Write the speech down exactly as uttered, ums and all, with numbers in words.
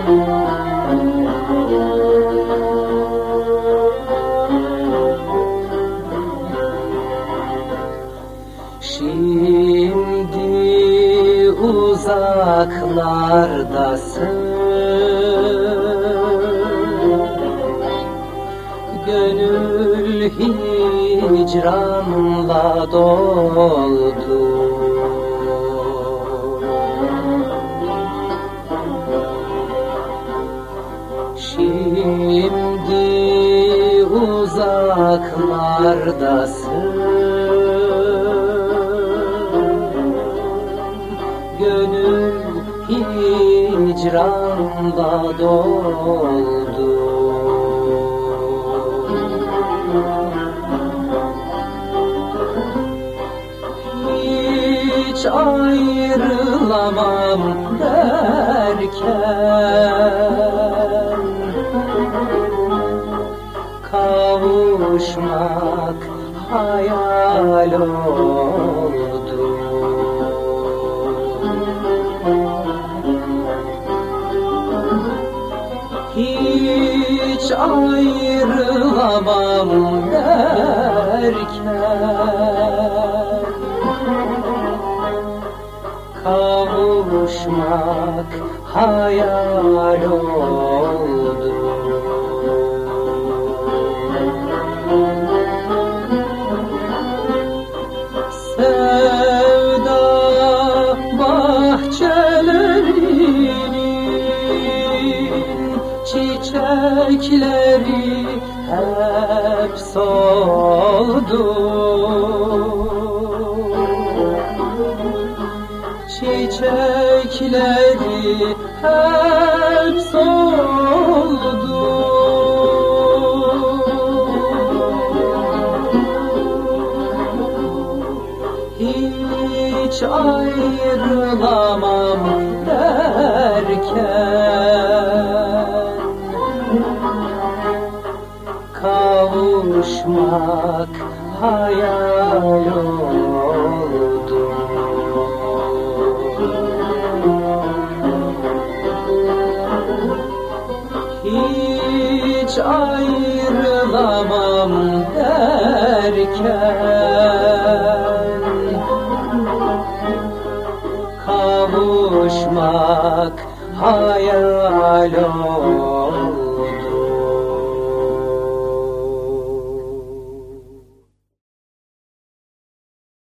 Şimdi uzaklardasın, gönül hicranla doldu. Şimdi uzaklardasın, gönül hicranla doldu. Hiç ayrılamam derken kavuşmak hayal oldu. Hiç ayrılamam derken kavuşmak hayal oldu. Sevda bahçelerinin çiçekleri hep soldu. Çiçekleri hep soldu. Hiç ayrılamam derken kavuşmak hayal oldu. Hiç ayrılamam derken kavuşmak hayal oldu.